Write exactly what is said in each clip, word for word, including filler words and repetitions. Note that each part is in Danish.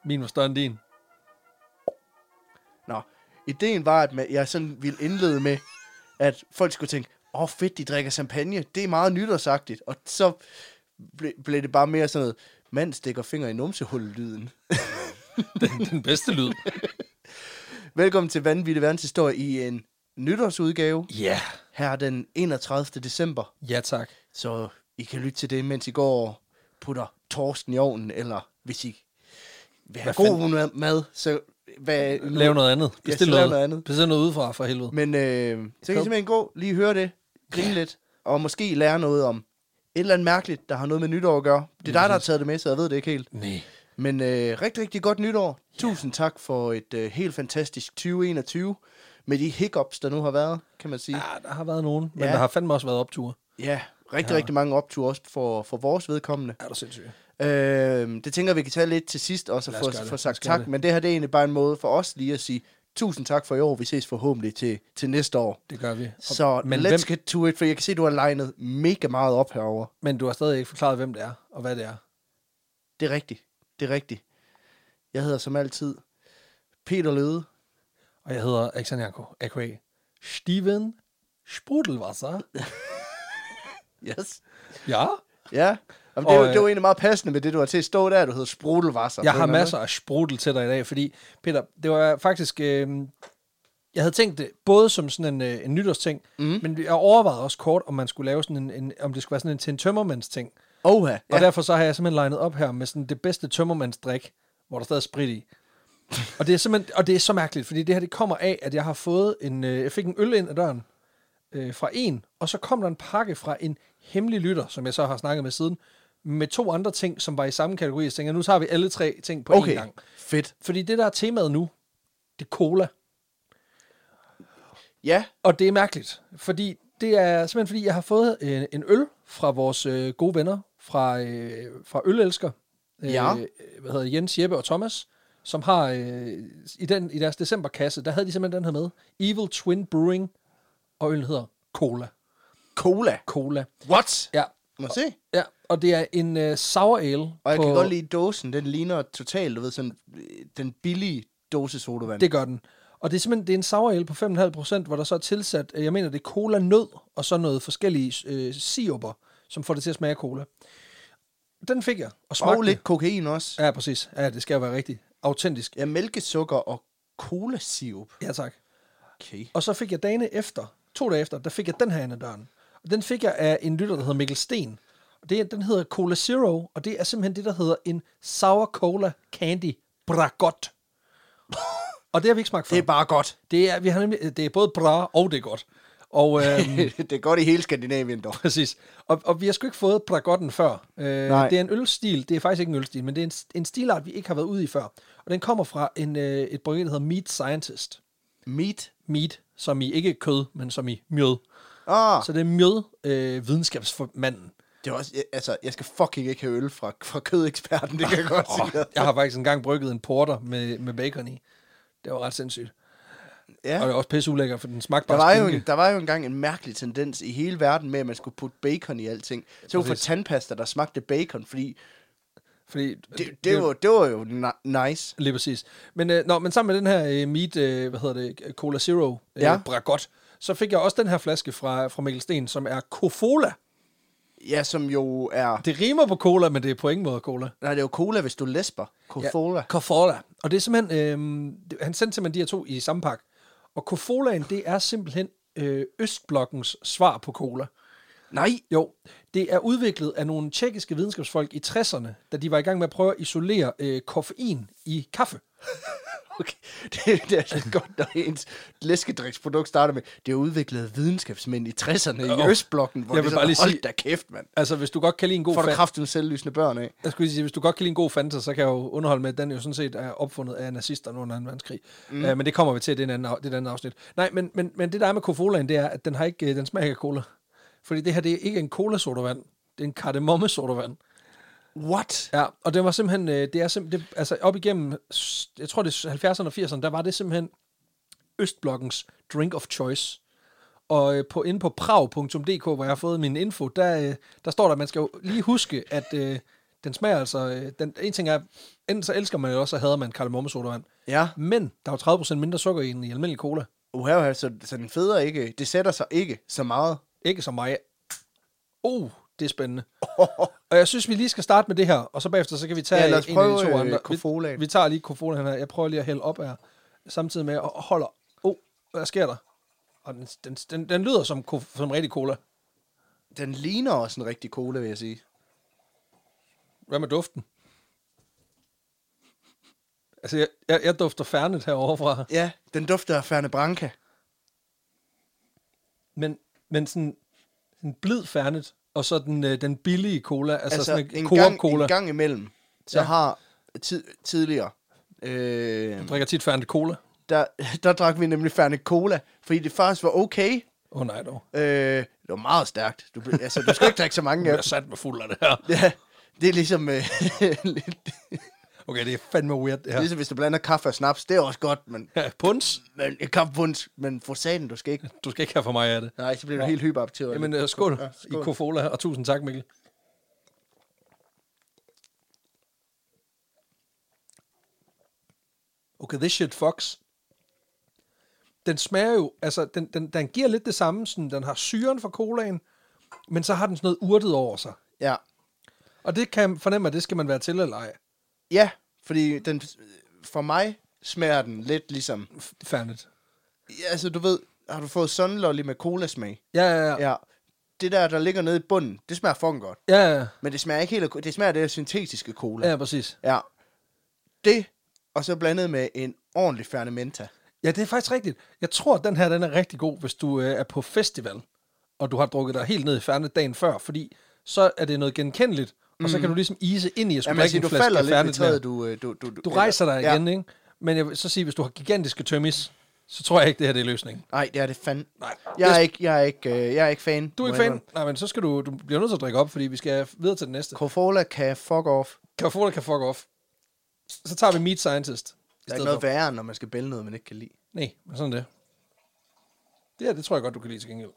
Min var større end din. Nå, ideen var, at jeg sådan ville indlede med, at folk skulle tænke, åh oh, fedt, de drikker champagne, det er meget nytårsagtigt. Og så ble, blev det bare mere sådan noget, mand stikker finger i numsehullet-lyden. den, den bedste lyd. Velkommen til Vanvittig Verdenshistorie i en nytårsudgave. Ja. Yeah. Her den enogtredivte december. Ja, tak. Så I kan lytte til det, mens I går og putter torsken i ovnen, eller hvis I vil have god fanden? mad, så hvad, lav noget andet. Bestil ja, noget, noget andet. Bestil noget udefra, for helvede. Men øh, så kan I simpelthen gå, lige høre det, grine yeah. lidt, og måske lære noget om et eller andet mærkeligt, der har noget med nytår at gøre. Det er dig, der har taget det med, så jeg ved det ikke helt. Nej. Men øh, rigtig, rigtig godt nytår. Yeah. Tusind tak for et øh, helt fantastisk tyve enogtyve, med de hiccups, der nu har været, kan man sige. Ja, der har været nogen, men ja. der har fandme også været opture. Ja, rigtig, ja. rigtig mange opture også for, for vores vedkommende. Er du sindssygt. Øh, det tænker vi kan tage lidt til sidst også, og få, få sagt tak. Det. Men det her det er egentlig bare en måde for os lige at sige tusind tak for i år. Vi ses forhåbentlig til, til næste år. Det gør vi. Så men let's hvem... get to it, for jeg kan se, at du har legnet mega meget op herover. Men du har stadig ikke forklaret, hvem det er, og hvad det er. Det er rigtigt. Det er rigtigt. Jeg hedder som altid Peter Løde. Og jeg hedder Alexander Janko, a k a. Steven Sprudelwasser. Yes. Ja. Ja. Jamen, det, er jo, det er jo egentlig meget passende med det, du har til at stå der, du hedder Sprudelwasser. Jeg har masser af sprudel til dig i dag, fordi, Peter, det var faktisk... Øh, jeg havde tænkt det både som sådan en, øh, en nytårsting, mm. men jeg overvejede også kort, om man skulle lave sådan en, en om det skulle være sådan en til en tømmermandsting. Oha, ja. Og derfor så har jeg simpelthen legnet op her med sådan det bedste tømmermandsdrik, hvor der stadig er sprit i. og det er simpelthen, og det er så mærkeligt, fordi det her det kommer af, at jeg har fået en, øh, jeg fik en øl ind ad døren øh, fra en, og så kom der en pakke fra en hemmelig lytter, som jeg så har snakket med siden, med to andre ting, som var i samme kategori. Jeg tænker, nu tager vi alle tre ting på okay. én gang. Fedt. Fordi det, der er temaet nu, det er cola. Ja. Og det er mærkeligt, fordi det er simpelthen, fordi jeg har fået en, en øl fra vores øh, gode venner, fra, øh, fra Ølelsker, øh, ja. hvad hedder Jens, Jeppe og Thomas, som har, øh, i, den, i deres decemberkasse, der havde de simpelthen den her med, Evil Twin Brewing, og øl hedder Cola. Cola? Cola. What? Ja. Må jeg se? Ja, og det er en uh, sour ale. Og jeg på... kan godt lide dåsen, den ligner totalt, du ved, sådan den billige dåse sodavand. Det gør den. Og det er simpelthen det er en sour ale på fem komma fem procent, hvor der så er tilsat, jeg mener det er cola nød, og så noget forskellige øh, siruper, som får det til at smage af cola. Den fik jeg, og smagte. Og lidt kokain også. Ja, præcis. Ja, det skal jo være rigtigt. Autentisk. Ja, mælkesukker og cola-sirup. Ja, tak. Okay. Og så fik jeg dagene efter, to dage efter, der fik jeg den her ind ad døren. Og den fik jeg af en lytter, der hedder Mikkel Sten. Og det, den hedder Cola Zero, og det er simpelthen det, der hedder en Sour Cola Candy Bragot. Og det har vi ikke smagt før. Det er bare godt. Det er, vi har nemlig, det er både bra og det er godt. Og, øhm, det er godt i hele Skandinavien, dog. Præcis. Og, og vi har sgu ikke fået Bragotten før. Øh, det er en ølstil. Det er faktisk ikke en ølstil, men det er en, en stilart, vi ikke har været ude i før. Og den kommer fra en, øh, et bryggeri, der hedder Meat Scientist. Meat? Meat, som i ikke kød, men som i mjød. Ah. Så det er mjød øh, videnskabsmanden. Det er også, altså, jeg skal fucking ikke have øl fra, fra kødeksperten, det kan jeg godt oh, sige. Jeg har faktisk engang brygget en porter med, med bacon i. Det var ret sindssygt. Ja. Og det var også pisse ulækker, for den smagte bare der var, jo en, der var jo engang en mærkelig tendens i hele verden med, at man skulle putte bacon i alting. Så var for tandpasta, der smagte bacon, fordi... Fordi det, det, det, var, det var jo na- nice. Lige præcis. Men, øh, nå, men sammen med den her øh, Meat, øh, hvad hedder det, Cola Zero, øh, ja. Bragot, så fik jeg også den her flaske fra, fra Mikkel Sten, som er Cofola. Ja, som jo er... Det rimer på cola, men det er på ingen måde cola. Nej, det er jo cola, hvis du læsper. Cofola. Ja, Cofola. Og det er simpelthen... Øh, han sendte simpelthen de her to i samme pakke. Og Cofolaen, det er simpelthen øh, Østblokkens svar på cola. Nej. Jo, det er udviklet af nogle tjekkiske videnskabsfolk i tresserne, da de var i gang med at prøve at isolere øh, koffein i kaffe. Okay, det, det er så godt, når ens læskedriksprodukt starter med, det er udviklet af videnskabsmænd i tresserne i oh, Østblokken, hvor jeg det vil bare lige hold sige, da kæft, mand. Altså, hvis du godt kan lide en god Får du kraften selvlysende børn af. Jeg skulle lige sige, hvis du godt kan lide en god Fanta, så kan jeg jo underholde med, at den jo sådan set er opfundet af nazisterne under anden verdenskrig. Mm. Uh, men det kommer vi til, det er en anden, det er en anden afsnit. Nej, men, men, men det der er med Cofolaen, det er, at den har ikke, den smager ikke af cola. Fordi det her, det er ikke en cola-sodavand. Det er en kardemomme-sodavand. What? Ja, og det var simpelthen, det er simpelthen, det, altså op igennem, jeg tror det er halvfjerdserne og firserne, der var det simpelthen Østblokkens drink of choice. Og på, inde på prav punktum d k, hvor jeg har fået min info, der, der står der, at man skal jo lige huske, at øh, Den smager altså... Øh, den, en ting er, enten så elsker man jo også, og hader man kardemommesodavand. Ja. Men der er jo tredive procent mindre sukker i den i almindelig cola. Uha, uha, så, så den feder ikke. Det sætter sig ikke så meget. Ikke som mig. Uh, det er spændende. Og jeg synes, vi lige skal starte med det her, og så bagefter, så kan vi tage Ja, lad os en prøve, af de to øh, andre. Kofolaen. Vi, vi tager lige Kofolaen her. Jeg prøver lige at hælde op her, samtidig med at holder... Oh, hvad sker der? Og den, den, den, den lyder som, som rigtig cola. Den ligner også en rigtig cola, vil jeg sige. Hvad med duften? Altså, jeg, jeg, jeg dufter Fernet herovre fra. Ja, den dufter af Fernet Branca. Men, men sådan en blid Fernet, og så den, øh, den billige cola, altså, Altså, sådan en, en, Coop gang, cola. en gang imellem, så Ja. ja. har tid, tidligere, øh, Jeg drikker tit Fernet cola. der, der drak vi nemlig Fernet Cola, fordi det faktisk var okay. Åh oh, nej dog. Øh, det var meget stærkt. Du, blev- altså, du skal ikke drikke så mange Jeg af er dem. sat med fuld af det her. Ja, det er ligesom, øh, lidt, Okay, det er fandme weird, det her. ligesom hvis du blander kaffe og snaps. Det er også godt, men, Ja, puns. men kaffebunds, men for satan, du skal ikke. Du skal ikke have for mig af det. Nej, så bliver du helt hyperaktiv. Jamen, uh, skål, Ja, ja, skål. i Kofola, og tusind tak, Mikkel. Okay, this shit fucks. Den smager jo, altså, den, den, den giver lidt det samme, sådan, den har syren fra colaen, men så har den sådan noget urtet over sig. Ja. Og det kan jeg fornemme, at det skal man være til eller ej. Ja, fordi den, for mig smager den lidt ligesom... Færdigt. Ja, altså, du ved, har du fået sunlolly med colasmag? Ja, ja, ja. Ja. Det der, der ligger nede i bunden, det smager fucking godt. Ja, ja, Men det smager ikke helt af, det smager af det der syntetiske cola. ja, præcis. Ja. Det, og så blandet med en ordentlig Fernet Menta. Ja, det er faktisk rigtigt. Jeg tror, at den her den er rigtig god, hvis du øh, er på festival, og du har drukket dig helt ned i Fernet dagen før, fordi så er det noget genkendeligt, og så kan du ligesom ise ind i at skulle Jamen, drikke altså, en du flaske falder lidt ved Fernet mere. træet, du, øh, du, du, Du rejser dig ja. igen, ikke? Men jeg vil så sige, hvis du har gigantiske tømmis, så tror jeg ikke, det her det er løsningen. Nej, det er det fandme. Nej. Jeg er ikke, jeg er ikke, øh, jeg er ikke fan. Du er ikke fan? Nej, men så skal du, du bliver nødt til at drikke op, fordi vi skal videre til den næste. Coca-Cola kan fuck off. Carrefour kan fuck off. Så tager vi Meat Scientist. Der er ikke noget værre, når man skal bælge noget, man ikke kan lide. Nej, men sådan er det. Det her, det tror jeg godt, du kan lide til gengæld.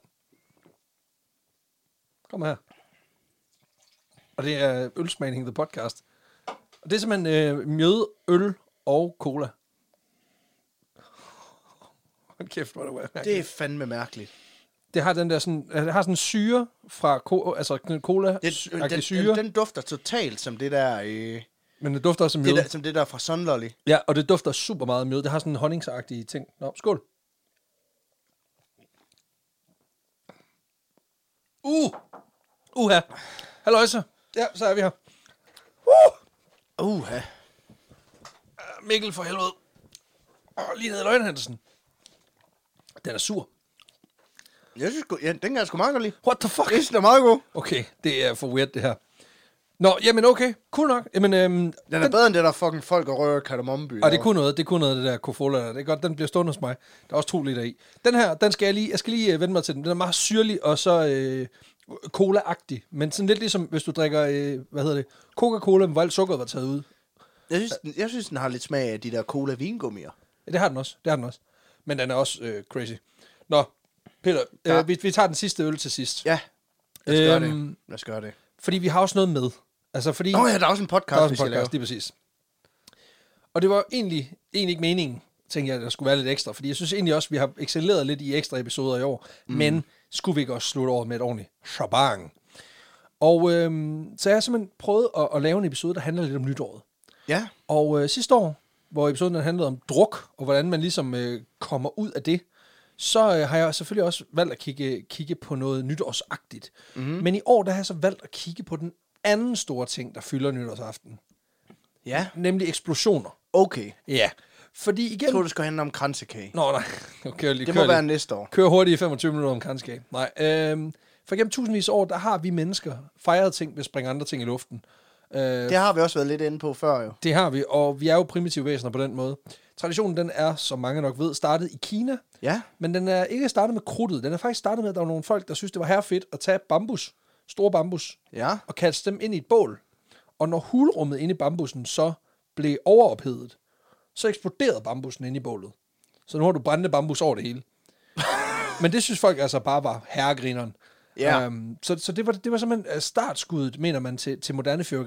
Kom her. Og det er Ølsmagning, the podcast. Og det er simpelthen øh, mjød, øl og cola. Hold kæft, hvor det var mærkeligt. Det er fandme mærkeligt. Det har den der sådan, det har sådan en syre fra co- altså den cola, Det, sy- den, agtig den, syre, den dufter totalt som det der, øh, men det dufter også som det mjød. der, som det der fra Sunlolly. Ja, og det dufter super meget af mjød. Det har sådan en honningsagtige ting. Nå, skål. Uh! Uha! Halløjse. Ja, så er vi her. Uh! Uha. Mikkel for helvede. Oh, lige ned i løgnhandelsen. Den er sur. Jeg synes, ja, den kan jeg sgu meget godt lide. What the fuck? Jeg synes, den er meget god. Okay, det er for weird, det her. Nå, jamen okay. Cool nok. Jamen, øhm, Den er den, bedre end det der fucking folk og rører kardemommeby. og det kunne noget, det kunne noget, det der Kofola der. Det er godt, den bliver stående hos mig. Der er også to liter i. Den her, den skal jeg lige, jeg skal lige uh, vende mig til den. Den er meget syrlig og så øh, cola-agtig. Men sådan lidt ligesom, hvis du drikker, øh, hvad hedder det, Coca-Cola, hvor alt sukkeret var taget ud. Jeg synes, den, jeg synes, den har lidt smag af de der cola-vingummier. Ja, det har den også. Det har den også. Men den er også øh, crazy. Nå, Peter, Ja. øh, vi, vi tager den sidste øl til sidst. Ja, lad os gøre Øhm, det. Lad os gøre det. Fordi vi har også noget med. Altså, fordi... Nå ja, der er også en podcast, Der er også vi en skal podcast, lige præcis. Og det var egentlig, egentlig ikke meningen, tænkte jeg, at der skulle være lidt ekstra. Fordi jeg synes egentlig også, at vi har excelleret lidt i ekstra episoder i år. Mm. Men skulle vi ikke også slutte over med et ordentligt shabang? Og øhm, så jeg har simpelthen prøvet at, at lave en episode, der handler lidt om nytåret. Ja. Og øh, sidste år, hvor episoden handlede om druk, og hvordan man ligesom øh, kommer ud af det, så øh, har jeg selvfølgelig også valgt at kigge, kigge på noget nytårsagtigt. Mm-hmm. Men i år, der har jeg så valgt at kigge på den anden store ting, der fylder nytårsaften. Ja. Nemlig eksplosioner. Okay. Ja. Fordi igen... Jeg tror, det skal handle om kransekage. Nå, nej. Okay, lige, Det kør må være lige. næste år. Kør hurtigt i femogtyve minutter om kranskab. Nej. Øhm, for gennem tusindvis af år, der har vi mennesker fejret ting ved at springe andre ting i luften. Øh, Det har vi også været lidt inde på før, jo. Det har vi, og vi er jo primitive væsener på den måde. Traditionen, den er, som mange nok ved, startet i Kina, Ja. men den er ikke startet med krudtet. Den er faktisk startet med, at der var nogle folk, der synes, det var herrefedt at tage bambus, store bambus, Ja. og kaste dem ind i et bål. Og når hulrummet inde i bambussen så blev overophedet, så eksploderede bambussen inde i bålet. Så nu har du brændende bambus over det hele. Men det synes folk altså bare var herregrineren. Ja. Um, så så det, var, det var simpelthen startskuddet, mener man, til, til moderne fyrværkeri.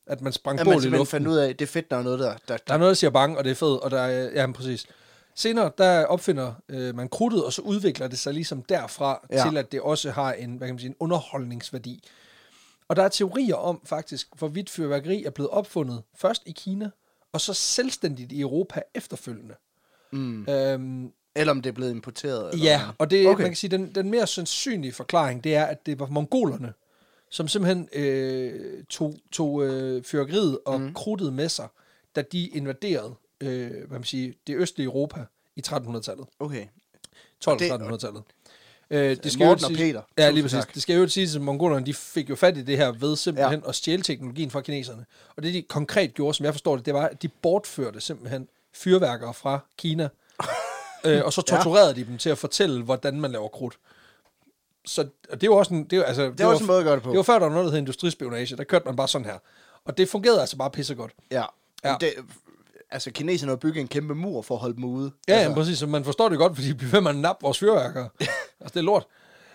at man sprang At bål man i luften. fandt ud af, at det er fedt, der er noget, der... der, Der er noget, der siger bang, og det er fedt, og der er, ja, præcis. Senere, der opfinder øh, man krudtet, og så udvikler det sig ligesom derfra, ja. til at det også har en, hvad kan man sige, en underholdningsværdi. Og der er teorier om, faktisk, hvorvidt fyrværkeri er blevet opfundet først i Kina, og så selvstændigt i Europa efterfølgende. Mm. Øhm, Eller om det er blevet importeret. Eller ja, noget. og det, Okay. man kan sige, den, den mere sandsynlige forklaring, det er, at det var mongolerne, som simpelthen øh, tog, tog øh, fyrværkeriet og mm. krudtet med sig, da de invaderede øh, hvad man siger, det østlige Europa i trettenhundredetallet. Okay. tolv-trettenhundredetallet. Øh, det skal Morten og Peter. Ja, lige præcis. Det skal jo sige, at mongolerne de fik jo fat i det her ved simpelthen ja. at stjæle teknologien fra kineserne. Og det de konkret gjorde, som jeg forstår det, det var, at de bortførte simpelthen fyrværkere fra Kina, øh, og så torturerede ja. de dem til at fortælle, hvordan man laver krudt. Så og det var også en, det var, altså, det, det var også en måde at gøre det på. Det var før, der var noget, der hed industrispionage. Der kørte man bare sådan her. Og det fungerede altså bare pissegodt. Ja. ja. Det, altså, kineserne har bygget en kæmpe mur for at holde dem ude. Ja, altså. ja, præcis. Så man forstår det godt, fordi de bliver ved med at nappe vores fyrværkere. Altså, det er lort.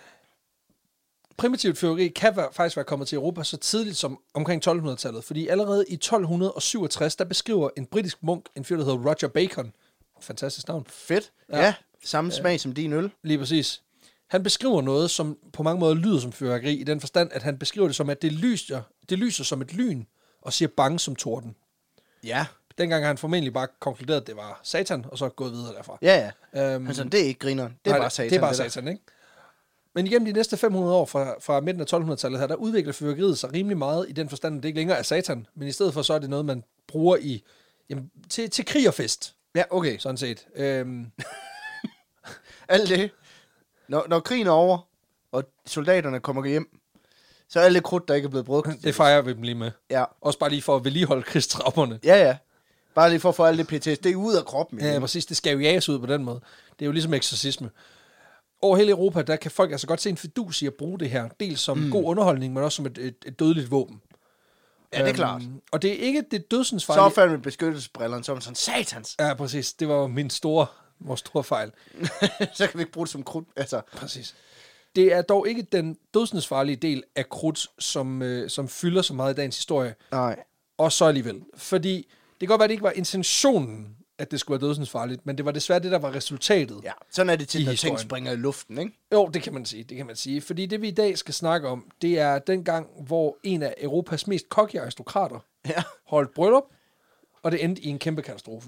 Primitivt fyrværkeri kan være, faktisk være kommet til Europa så tidligt som omkring tolv-hundredetallet, fordi allerede i tolv syvogtres, der beskriver en britisk munk en fyr, der hedder Roger Bacon. Fantastisk navn. Fedt. Ja, ja samme smag ja. som din øl. Lige præcis. Han beskriver noget, som på mange måder lyder som fyrværkeri, i den forstand, at han beskriver det som, at det lyser, det lyser som et lyn, og siger bang som torden. Ja. Dengang har han formentlig bare konkluderet, at det var satan, og så gået videre derfra. Ja, ja. Øhm, altså, det er ikke grineren. Det er nej, bare satan. Det er bare det satan, ikke? Men igennem de næste fem hundrede år fra, fra midten af tolv-hundredetallet her, der udvikler fyrværkeriet sig rimelig meget i den forstand, at det ikke længere er satan, men i stedet for så er det noget, man bruger i, jamen, til, til krig og fest. Ja, okay. Sådan set. Øhm. Alt det. Når, når krigen er over, og soldaterne kommer hjem, så er alt det krudt, der ikke er blevet brugt. Det fejrer vi dem lige med. Ja. Også bare lige for at vedligeholde krigstrapperne. Ja, ja. Bare lige for at få alt det P T S D ud af kroppen. Ja, præcis. Det skal jo jages ud på den måde. Det er jo ligesom eksorcisme. Over hele Europa, der kan folk altså godt se en fidus i at bruge det her. Dels som mm. god underholdning, men også som et, et, et dødeligt våben. Ja, det er klart. Um, og det er ikke det dødsensfarlige. Så opfandt vi beskyttelsesbrillerne som sådan, satans. Ja, præcis. Det var min store, vores store fejl. Så kan vi ikke bruge det som krudt. Altså. Præcis. Det er dog ikke den dødsensfarlige del af krudt, som, øh, som fylder så meget i dagens historie. Nej. Og så alligevel. Fordi det kan godt være, at det ikke var intentionen, at det skulle være dødsensfarligt, men det var desværre det, der var resultatet. Ja, sådan er det til, når historien. ting springer i luften, ikke? Jo, det kan man sige, det kan man sige. Fordi det, vi i dag skal snakke om, det er den gang, hvor en af Europas mest cocky aristokrater ja. holdt bryllup, og det endte i en kæmpe katastrofe.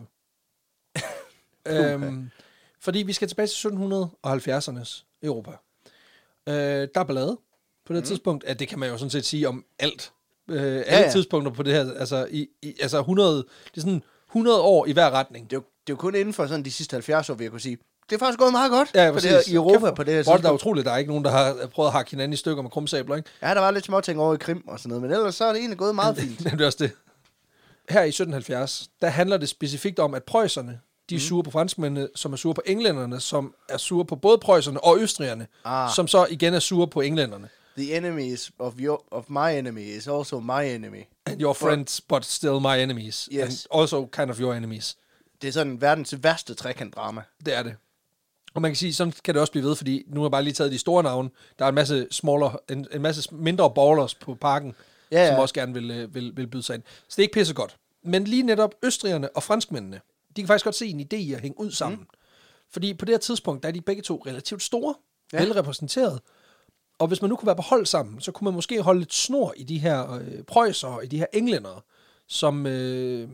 øhm, fordi vi skal tilbage til sytten halvfjerdsernes Europa. Øh, der er ballade på det mm. tidspunkt. Ja, det kan man jo sådan set sige om alt. Øh, alle ja, ja. tidspunkter på det her, altså, i, i, altså hundrede, det er sådan hundrede år i hver retning. Det er jo, det er jo kun inden for sådan de sidste halvfjerds år, vil jeg kunne sige. Det er faktisk gået meget godt ja, på det her, i Europa Kæft, på det her tidspunkt. Der er utroligt, der er ikke nogen, der har prøvet at hakke hinanden i stykker med krumsabler, ikke? Ja, der var lidt små ting over i Krim og sådan noget, men ellers så er det egentlig gået meget fint. Det er også det. Her i sytten halvfjerds, der handler det specifikt om, at preusserne, de er sure på franskmændene, som er sure på englænderne, som er sure på både preusserne og østrigerne, ah. som så igen er sure på englænderne. The enemies of your of my enemy is also my enemy. And your friends, but, but still my enemies. Yes. And also kind of your enemies. Det er sådan verdens værste trekantdrama. Det er det. Og man kan sige, sådan kan det også blive ved, fordi nu har jeg bare lige taget de store navne. Der er en masse smaller, en, en masse mindre ballers på parken, ja, ja. som også gerne vil, vil, vil byde sig ind. Så det er ikke pisse godt. Men lige netop østrigerne og franskmændene, de kan faktisk godt se en idé i at hænge ud sammen. Mm. Fordi på det her tidspunkt, der er de begge to relativt store, ja. velrepræsenteret. Og hvis man nu kunne være på hold sammen, så kunne man måske holde lidt snor i de her øh, preussere og i de her englændere, som, øh,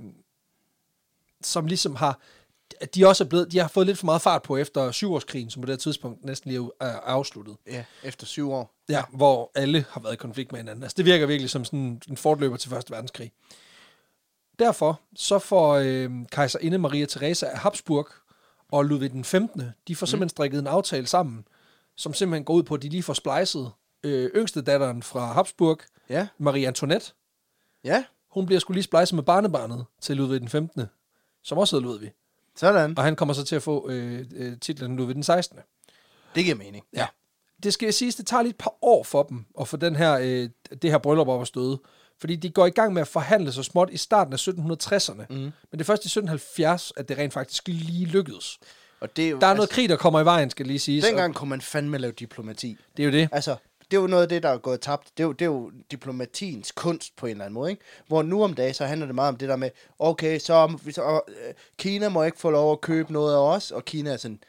som ligesom har, de også er blevet, de har fået lidt for meget fart på efter syvårskrigen, som på det her tidspunkt næsten lige er afsluttet. Ja, efter syv år. Ja, hvor alle har været i konflikt med hinanden. Altså det virker virkelig som sådan en fortløber til første verdenskrig. Derfor så får øh, kejserinde Maria Theresa af Habsburg og Ludvig den femtende, de får simpelthen strikket en aftale sammen, som simpelthen går ud på, at de lige får splejset øh, yngste datteren fra Habsburg, ja. Marie Antoinette. Ja. Hun bliver sgu lige splejset med barnebarnet til Ludvig den femtende, som også hedder Ludvig. Sådan. Og han kommer så til at få øh, øh, titlen Ludvig den sekstende. Det giver mening. Ja. Det skal jeg sige, det tager lige et par år for dem at få den her, øh, det her bryllup op at støde. Fordi de går i gang med at forhandle så småt i starten af sytten tresserne. Mm. Men det er først i sytten halvfjerds, at det rent faktisk lige lykkedes. Og det er jo, der er altså, noget krig, der kommer i vejen, skal lige sige. Dengang kunne man fandme lave diplomati. Det er jo det. Altså, det er jo noget af det, der er gået tabt. Det er, jo, det er jo diplomatiens kunst på en eller anden måde, ikke? Hvor nu om dagen, så handler det meget om det der med, okay, så, så uh, Kina må ikke få lov at købe noget af os, og Kina er sådan,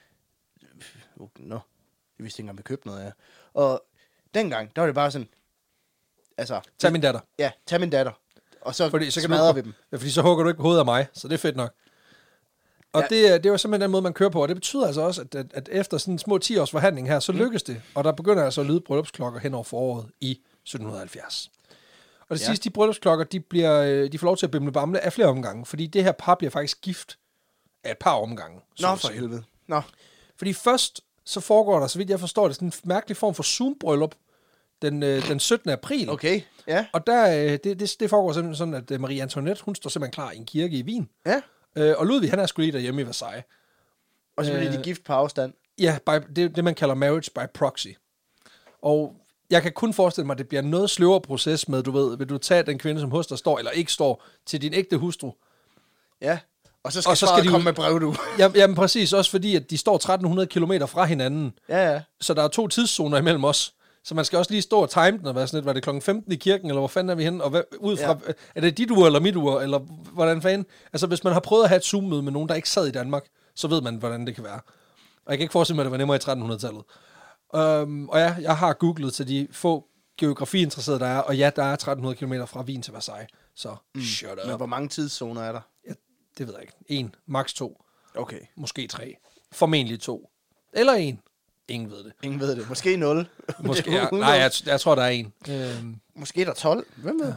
nå, no, jeg vidste ikke engang, vi købte noget af. Og dengang, der var det bare sådan, altså... Tag min datter. Ja, tag min datter. Og så, fordi, så smadrer du, vi dem. Ja, fordi så hugger du ikke på hovedet af mig, så det er fedt nok. Og ja. det, det er jo simpelthen den måde, man kører på, og det betyder altså også, at, at, at efter sådan en små ti års forhandling her, så mm. lykkes det, og der begynder altså at lyde bryllupsklokker hen over foråret i sytten halvfjerds. Og det ja. sidste, de bryllupsklokker, de, bliver, de får lov til at bimle bamle af flere omgange, fordi det her par bliver faktisk gift af et par omgange. Nå, for helvede. Nå. Fordi først, så foregår der, så vidt jeg forstår det, sådan en mærkelig form for Zoom-bryllup den, øh, den syttende april. Okay, ja. Og der, øh, det, det, det foregår simpelthen sådan, at Marie Antoinette, hun står simpelthen klar i en kirke i Wien. Ja. Øh, og Ludvig, han er sgu lige derhjemme i Versailles. Og så bliver de gift på afstand. Ja, by, det det, man kalder marriage by proxy. Og jeg kan kun forestille mig, at det bliver en noget sløvere proces med, du ved, vil du tage den kvinde, som hos dig står, eller ikke står, til din ægte hustru. Ja, og så skal, og så skal de komme med brev, du. Jamen, jamen præcis, også fordi, at de står tretten hundrede kilometer fra hinanden. Ja, ja. Så der er to tidszoner imellem os. Så man skal også lige stå og time den, og være sådan lidt, var det klokken femten i kirken, eller hvor fanden er vi henne? Og hvad, ud fra, ja. Er det dit ur, eller mit ur, eller hvordan fanden? Altså, hvis man har prøvet at have et Zoom-møde med nogen, der ikke sad i Danmark, så ved man, hvordan det kan være. Og jeg kan ikke forestille mig, at det var nemmere i trettenhundredetallet. Um, og ja, jeg har googlet til de få geografiinteresserede, der er, og ja, der er tretten hundrede kilometer fra Wien til Versailles. Så mm. shut up. Men hvor mange tidszoner er der? Ja, det ved jeg ikke. En, max to. Okay. Måske tre. Formentlig to. Eller en. Ingen ved det. Ingen ved det. Måske nul. Måske, ja, nej, jeg, jeg tror, der er en. Øhm. Måske er der tolv. Hvem ved? Ja.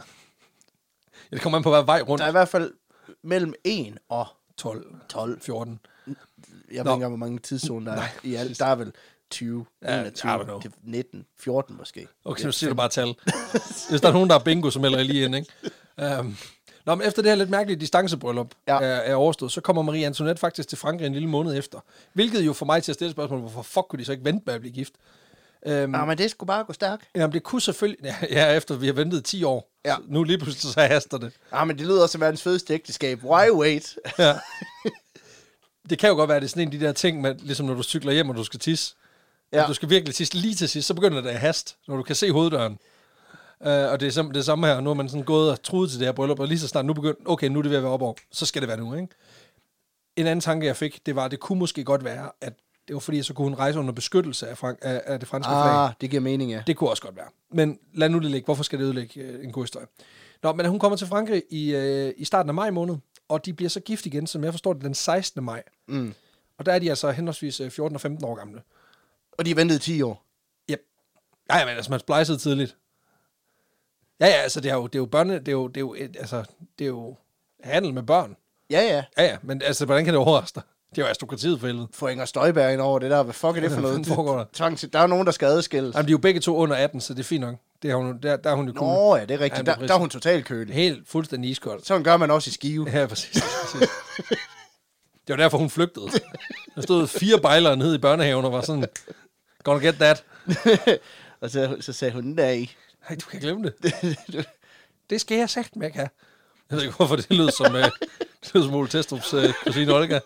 Ja, det kommer an på, hvad vej rundt. Der er i hvert fald mellem en og tolv. tolv. fjorten. Jeg ved ikke engang, hvor mange tidszoner der er i alt. Der er vel tyve, ja, enogtyve, nitten, fjorten måske. Okay, nu siger du bare tal. Hvis der er nogen, der er bingo, så melder jeg lige ind, ikke? Um, Nå, men efter det her lidt mærkelige distancebryllup ja. er, er overstået, så kommer Marie Antoinette faktisk til Frankrig en lille måned efter. Hvilket jo for mig til at stille spørgsmål, hvorfor fuck kunne de så ikke vente med at blive gift? Um, ja, men det skulle bare gå stærkt. Jamen, det kunne selvfølgelig... Ja, ja, efter vi har ventet ti år. Ja. Nu lige pludselig så haster det. Ja, men det lyder også som verdens fedeste ægteskab. Why wait? Ja. Det kan jo godt være, at det er sådan en af de der ting, med, ligesom når du cykler hjem, og du skal tisse. Ja. Du skal virkelig tisse lige til sidst, så begynder det at haste, når du kan se hoveddøren. Uh, og det er sim- det samme her, nu har man sådan gået og truet til det her bryllup, og lige så snart nu begyndt, okay, nu er det ved at være op over, så skal det være nu, ikke? En anden tanke, jeg fik, det var, at det kunne måske godt være, at det var fordi, så kunne hun rejse under beskyttelse af, frank- af, af det franske ah, flag. Ah, det giver mening, ja. Det kunne også godt være. Men lad nu det ligge. Hvorfor skal det ødelægge øh, en god historie? Nå, men hun kommer til Frankrig i, øh, i starten af maj måned, og de bliver så gift igen, som jeg forstår det, den sekstende maj. Mm. Og der er de altså henholdsvis fjorten og femten år gamle. Og de ventede ti år? Yep. Ja, men altså, man splejsede tidligt. Ja, ja, altså, det er jo, det er jo børne, det er jo, det er jo, altså, det er jo handel med børn. Ja, ja. Ja, ja, men altså, hvordan kan det overraske dig? Det er jo aristokratiet for helvede. Får Inger Støjberg ind over det der. Hvad fuck er det for noget? Foregår der? Der er nogen, der skal adskilles. Jamen, de er jo begge to under atten, så det er fint nok. Det er hun, der, der er hun jo cool. Nå, ja, det er rigtigt. Ja, der, der er hun totalt kølig. Helt fuldstændig iskold. Sådan gør man også i Skive. Ja, præcis. præcis. Det var derfor, hun flygtede. Der stod fire bejlere nede i børnehaven og var sådan, gonna get that. Og så, så sagde hun, nej. Nej, du kan glemme det. Det skal jeg sagt, jeg kan. Jeg ved ikke, hvorfor det lød som, uh, det lød som Ole Testrup's uh, kusine Olga.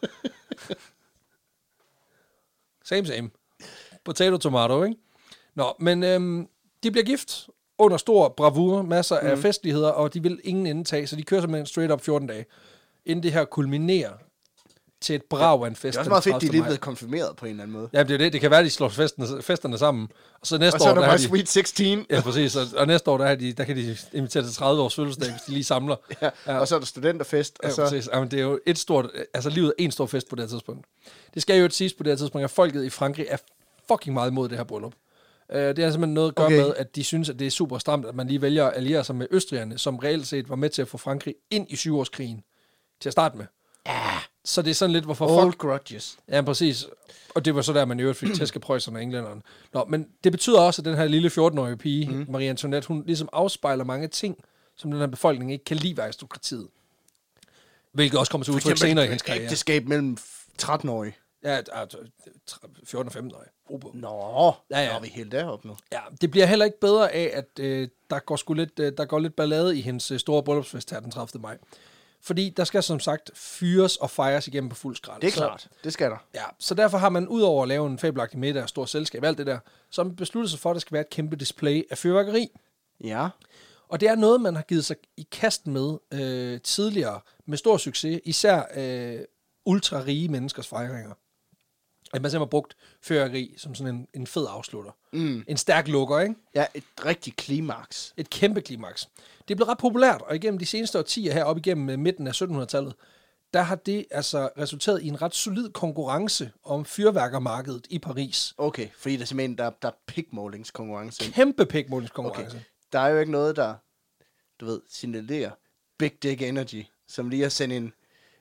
Same, same. Potato, tomato, ikke? Nå, men øhm, de bliver gift under stor bravur, masser mm. af festligheder, og de vil ingen indtage, så de kører simpelthen straight up fjorten dage, inden det her kulminerer til et brag af en fest. Det er også meget fedt, de er lige blevet konfirmeret på en eller anden måde. Ja, det er det. Det kan være, at de slår festerne, festerne sammen. Og så næste og så år, er der, der bare de, Sweet seksten. Ja, præcis. Og, og næste år, der, de, der kan de invitere til tredive års fødselsdag, hvis de lige samler. Ja, ja. Og så er der studenterfest. Og ja, så... præcis. Jamen, det er jo et stort, altså livet er en stor fest på det her tidspunkt. Det skal jo et siges på det her tidspunkt, at folket i Frankrig er fucking meget imod det her bryllup. Uh, det er simpelthen noget at gøre okay. med, at de synes, at det er super stramt, at man lige vælger at alliere sig med østrigerne, som reelt set var med til at få Frankrig ind i syvårskrigen til at starte med. Ja. Så det er sådan lidt, hvorfor Old fuck... grudges. Ja, præcis. Og det var så der, man i øvrigt fik tæsk af preusserne og englænderne. Nå, men det betyder også, at den her lille fjorten-årige pige, mm. Marie Antoinette, hun ligesom afspejler mange ting, som den her befolkning ikke kan lide ved aristokratiet. Hvilket også kommer til udtryk senere i hendes karriere. Ægteskab mellem tretten-årige. Ja, fjorten og femten-årige. Nå, ja, ja. Nå, er vi helt deroppe nu. Ja, det bliver heller ikke bedre af, at øh, der, går sgu lidt, øh, der går lidt ballade i hendes øh, store bryllupsfest her den tredivte maj. Fordi der skal som sagt fyres og fejres igennem på fuld skrald. Det er så, klart. Det skal der. Ja, så derfor har man udover at lave en fabelagtig middag og stort selskab, alt det der, så har man besluttet sig for, at der skal være et kæmpe display af fyrværkeri. Ja. Og det er noget, man har givet sig i kast med øh, tidligere med stor succes, især øh, ultra-rige menneskers fejringer. At man simpelthen har brugt fyrværkeri som sådan en, en fed afslutter. Mm. En stærk lukker, ikke? Ja, et rigtigt klimaks. Et kæmpe klimaks. Det er blevet ret populært, og igennem de seneste årtier her op igennem midten af syttenhundredetallet, der har det altså resulteret i en ret solid konkurrence om fyrværkermarkedet i Paris. Okay, fordi der simpelthen der, der er pikmålingskonkurrence. Kæmpe pikmålingskonkurrence. Okay. Der er jo ikke noget, der, du ved, signalerer Big Dick Energy, som lige har sendt en,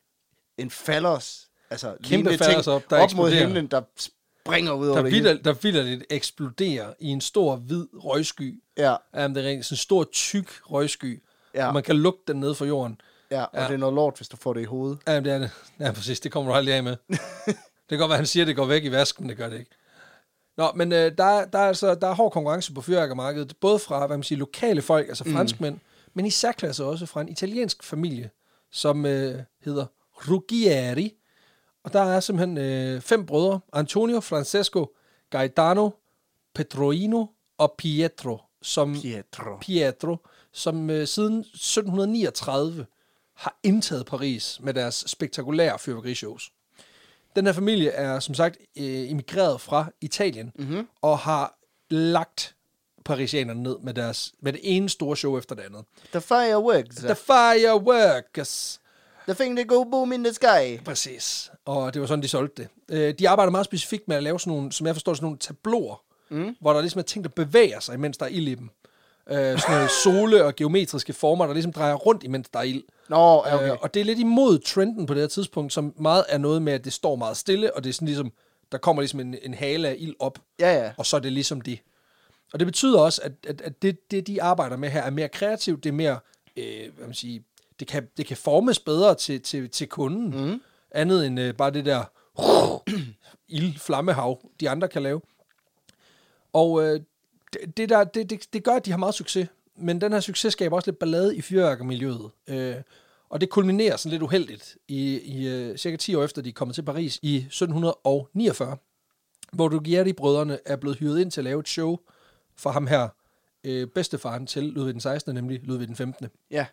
en fallers, altså kæmpe fallers op, der op eksploderer. mod himlen, der springer ud over Der det vildt, hele. der vildt eksploderer i en stor, hvid røgsky. Ja, Um, det er rent sådan en stor, tyk røgsky, ja, og man kan lugte den ned fra jorden. ja, og Ja. det er noget lort, hvis du får det i hovedet. Ja, det er det. Ja, præcis. Det kommer du aldrig af med. Det kan godt være, han siger, at det går væk i vasken, men det gør det ikke. Nå, men øh, der, er, der, er altså, der er hård konkurrence på fyrværkermarkedet, både fra, hvad man siger, lokale folk, altså franskmænd, mm. men i særklasse også fra en italiensk familie, som øh, hedder Ruggieri. Og der er simpelthen øh, fem brødre, Antonio, Francesco, Gaetano, Petroino og Pietro, som, Pietro. Pietro, som øh, siden sytten niogtredive har indtaget Paris med deres spektakulære fyrværkerishows. Den her familie er som sagt øh, emigreret fra Italien, Mm-hmm. og har lagt parisianerne ned med, deres, med det ene store show efter det andet. The fireworks. The Fireworks. The thing that go boom in the sky. Præcis. Og det var sådan, de solgte det. Øh, de arbejder meget specifikt med at lave sådan nogle, som jeg forstår, sådan nogle tabloer, Mm. hvor der ligesom er ting, der bevæger sig, mens der er ild i dem. Øh, sådan nogle sole- og geometriske former, der ligesom drejer rundt, imens der er ild. Nå, okay. Øh, og det er lidt imod trenden på det her tidspunkt, som meget er noget med, at det står meget stille, og det er sådan ligesom, der kommer ligesom en, en hale af ild op, Ja, ja. og så er det ligesom det. Og det betyder også, at, at, at det, det, de arbejder med her, er mere kreativt, det er mere, øh, hvad man siger, det kan, det kan formes bedre til, til, til kunden, Mm. andet end øh, bare det der ild-flammehav, de andre kan lave. Og øh, det, det, der, det, det, det gør, at de har meget succes, men den her succes skaber også lidt ballade i fyrværkermiljøet. Øh, og det kulminerer sådan lidt uheldigt i, i øh, cirka ti år efter, de er kommet til Paris i sytten niogfyrre, hvor Ruggieri-brødrene er blevet hyret ind til at lave et show for ham her, øh, bedstefaren til Ludvig den sekstende, nemlig Ludvig den femtende. Ja.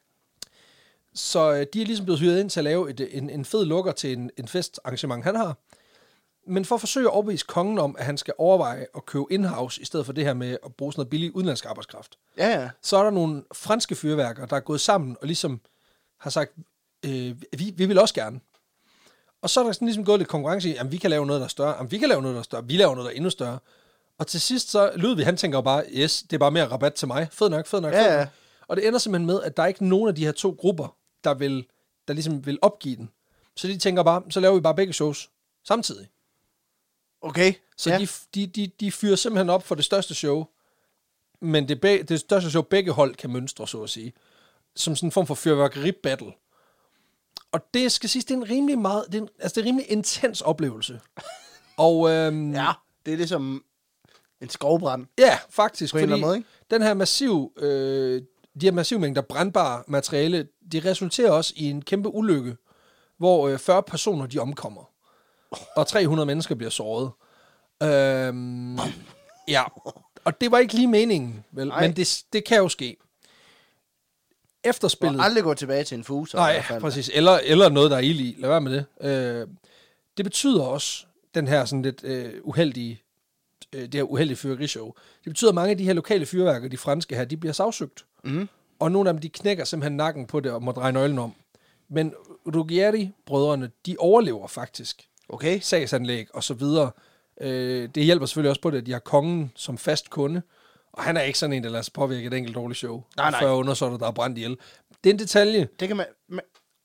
Så øh, de er ligesom blevet hyret ind til at lave et, en, en fed lukker til en, en festarrangement, han har. Men for at forsøge at overbevise kongen om, at han skal overveje at købe in-house, i stedet for det her med at bruge sådan noget billig udenlandsk arbejdskraft, Ja, ja. så er der nogle franske fyrværkere, der er gået sammen og ligesom har sagt, øh, vi, vi vil også gerne. Og så er der sådan ligesom gået lidt konkurrence i, at vi kan lave noget, der er større, jamen, vi kan lave noget, der er større, vi laver noget, der er endnu større. Og til sidst så Ludvig, han tænker bare, yes, det er bare mere rabat til mig. Fed nok, fed nok, Ja, fed ja. nok. Og det ender simpelthen med, at der er ikke nogen af de her to grupper, der, vil, der ligesom vil opgive den. Så de tænker bare, så laver vi bare begge shows samtidig. Okay. Så ja. de, de, de, de fyrer simpelthen op for det største show, men det, be, det største show, begge hold kan mønstre, så at sige, som sådan en form for fyrværkeri-battle. Og det skal siges, det er en rimelig meget, det er en, altså det er en rimelig intens oplevelse. Og øhm, Ja, det er ligesom en skovbrand. ja, faktisk, På en fordi eller anden måde, ikke? den her massiv, øh, de her massive mængder brandbare materiale, de resulterer også i en kæmpe ulykke, hvor øh, fyrre personer, de omkommer. Og tre hundrede mennesker bliver såret. Øhm, ja, og det var ikke lige meningen, vel? Nej. Men det, det kan jo ske. Efterspillet... Og aldrig gå tilbage til en fuser. i Nej, hvert fald. præcis. Eller, eller noget, der er ild i. Lad være med det. Øh, det betyder også, den her sådan lidt øh, uheldige, øh, det her uheldige fyrværkerishow, det betyder, at mange af de her lokale fyrværker, de franske her, de bliver sagsøgt. Mm. Og nogle af dem, de knækker simpelthen nakken på det og må dreje nøglen om. Men Ruggieri-brødrene, de overlever faktisk Okay. sagsanlæg og så videre. Øh, det hjælper selvfølgelig også på det, at de har kongen som fast kunde. Og han er ikke sådan en, der lader sig påvirke et enkelt dårligt show. Nej, nej. Før undersåtter, der er brændt ihjel. Det er en detalje. Det kan man, man...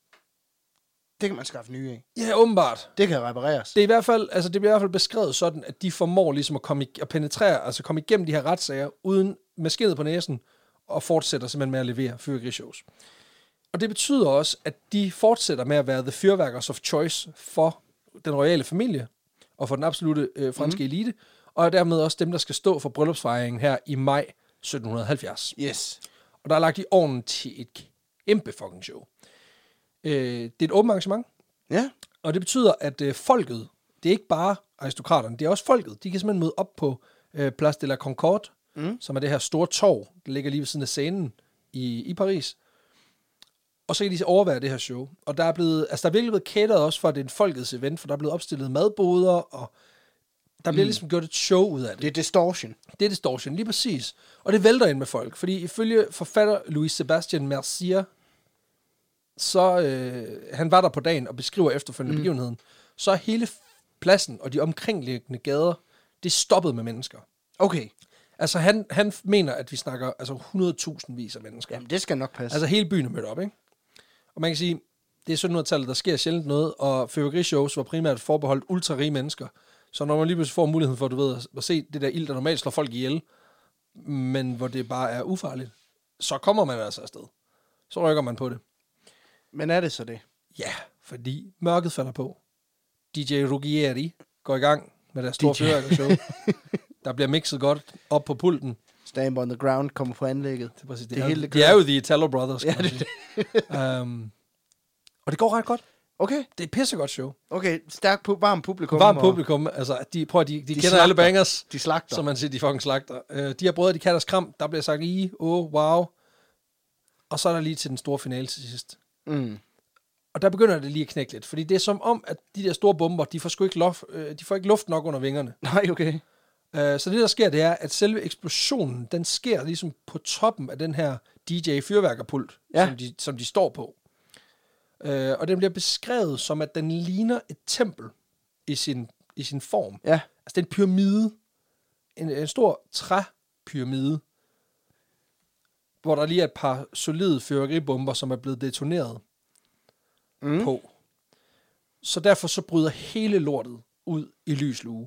Det kan man skaffe nye af. Ja, åbenbart. Det kan repareres. Det er i hvert fald, altså det bliver i hvert fald beskrevet sådan, at de formår ligesom at komme i, at penetrere, altså komme igennem de her retssager, uden med skindet på næsen, og fortsætter simpelthen med at levere fyrværkerishows. Og det betyder også, at de fortsætter med at være the fyrværkers of choice for den royale familie, og for den absolute øh, franske mm. elite, og dermed også dem, der skal stå for bryllupsfejringen her i maj sytten halvfjerds. Yes. Og der er lagt i ovnen til et kæmpe fucking show. Øh, det er et åbent arrangement, Ja. og det betyder, at øh, folket, det er ikke bare aristokraterne, det er også folket. De kan simpelthen møde op på øh, Place de la Concorde, mm. som er det her store torv, der ligger lige ved siden af scenen i, i Paris. Og så kan de overvære det her show. Og der er blevet, altså der er virkelig blevet cateret også for, at det er en folkets event, for der er blevet opstillet madboder, og der bliver mm. ligesom gjort et show ud af det. Det er distortion. Det er distortion, lige præcis. Og det vælter ind med folk, fordi ifølge forfatter Louis Sébastien Mercier, så øh, han var der på dagen og beskriver efterfølgende mm. begivenheden, så er hele pladsen og de omkringliggende gader, det er stoppet med mennesker. Okay. Altså han, han mener, at vi snakker altså hundrede tusind vis af mennesker. Jamen, det skal nok passe. Altså hele byen er mødt op, ikke? Og man kan sige, det er syttenhundredetallet, der sker sjældent noget, og fyrværkerishows var primært forbeholdt ultra-rige mennesker. Så når man lige pludselig får muligheden for, du ved, at se det der ild, der normalt slår folk ihjel, men hvor det bare er ufarligt, så kommer man altså afsted. Så rykker man på det. Men er det så det? Ja, fordi mørket falder på. D J Ruggieri går i gang med deres store fyrværkerishow. Der bliver mixet godt op på pulten. Stamp on the ground kommer på anlægget. Det er præcis, det, det det er, hele, det de er jo The Italo Brothers, ja, kan man sige. um, og det går ret godt. Okay. Det er et pissegodt show. Okay, stærk, pu- varm publikum. Varm publikum, altså, de, prøv, de, de, de kender slagter. Alle bangers. De slagter. Som man siger, de fucking slagter. Uh, de her brødre, de kan deres kram, der bliver sagt i, åh, oh, wow. Og så er der lige til den store finale til sidst. Mm. Og der begynder det lige at knække lidt, fordi det er som om, at de der store bomber, de får sgu ikke luft, øh, de får ikke luft nok under vingerne. Nej, okay. Uh, så det, der sker, det er, at selve eksplosionen, den sker ligesom på toppen af den her D J-fyrværkerpult, ja. som, de, som de står på. Uh, og den bliver beskrevet som, at den ligner et tempel i sin, i sin form. Ja. Altså, det er en pyramide. En, en stor træpyramide, hvor der lige er et par solide fyrværkeribomber, som er blevet detoneret mm. på. Så derfor så bryder hele lortet ud i lys lue.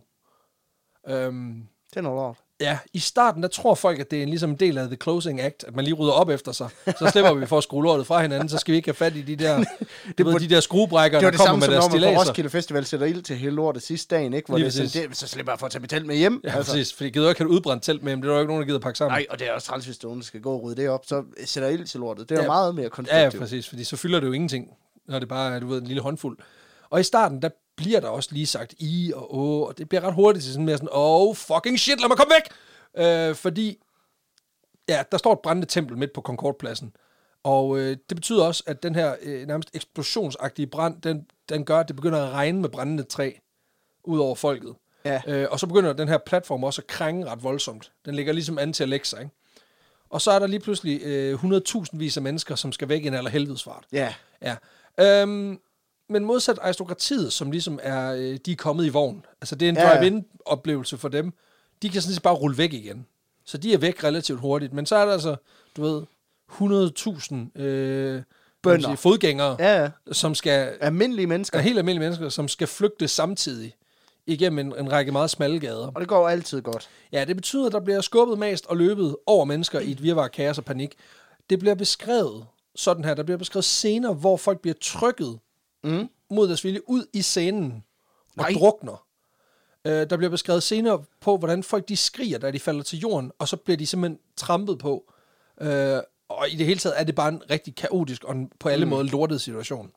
Um, det er noget lort. Ja, i starten, der tror folk, at det er en, ligesom en del af the closing act, at man lige rydder op efter sig. Så slipper vi for at skrue lortet fra hinanden, så skal vi ikke have fat i de der, det ved, de der skruebrækker, der kommer med deres stillaser. Det var det samme, som når man på Roskilde Festival sætter ild til hele lortet sidste dagen, ikke? Hvor det, sådan, det, så slipper jeg for at tage mit telt med hjem. Ja, altså. Præcis, fordi gider ikke have et udbrændt telt med hjem, det er jo ikke nogen, der gider pakke sammen. Nej, og det er også træls, hvis nogen skal gå og rydde det op, så sætter ild til lortet. Det er ja, meget mere konstruktivt. Ja, præcis, fordi så fylder det jo ingenting, når det bare er, du ved, en lille håndfuld. Og i starten, der bliver der også lige sagt i og åh, og det bliver ret hurtigt til sådan mere sådan, oh fucking shit, lad mig komme væk! Øh, fordi, ja, der står et brændende tempel midt på Concordepladsen, og øh, det betyder også, at den her øh, nærmest eksplosionsagtige brand, den, den gør, at det begynder at regne med brændende træ ud over folket. Ja. Øh, og så begynder den her platform også at krænge ret voldsomt. Den ligger ligesom an til at lægge sig, ikke? Og så er der lige pludselig øh, hundredtusindvis af mennesker, som skal væk i en allerhelvedesfart. Ja. Ja. Øhm, men modsat aristokratiet, som ligesom er, øh, de er kommet i vogn. Altså det er en ja, drive-in-oplevelse for dem. De kan sådan set bare rulle væk igen. Så de er væk relativt hurtigt. Men så er der altså, du ved, hundrede tusind øh, sige, fodgængere, ja, ja. som skal... Almindelige mennesker. Ja, helt almindelige mennesker, som skal flygte samtidig igennem en, en række meget smalle gader. Og det går altid godt. Ja, det betyder, at der bliver skubbet, mast og løbet over mennesker i et virvar af kaos og panik. Det bliver beskrevet sådan her. Der bliver beskrevet scener, hvor folk bliver trykket mm. mod deres vilje ud i scenen og Nej. drukner. Uh, der bliver beskrevet scener på, hvordan folk de skriger, da de falder til jorden, og så bliver de simpelthen trampet på. Uh, og i det hele taget er det bare en rigtig kaotisk og en, på alle mm. måder lortet situation.